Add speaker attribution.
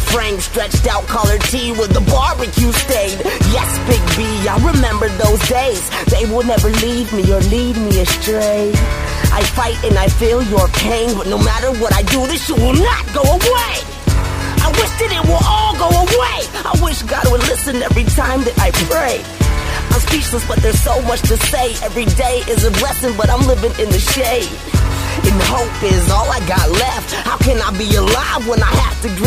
Speaker 1: frame, stretched out collared tee with the barbecue stain. Yes, Big B, I remember those days. They will never leave me or lead me astray. I fight and I feel your pain, but no matter what I do, this shit will not go away. I wish that it will all go away. I wish God would listen every time that I pray. I'm speechless, but there's so much to say. Every day is a blessing, but I'm living in the shade. And hope is all I got left. How can I be alive when I have to dream?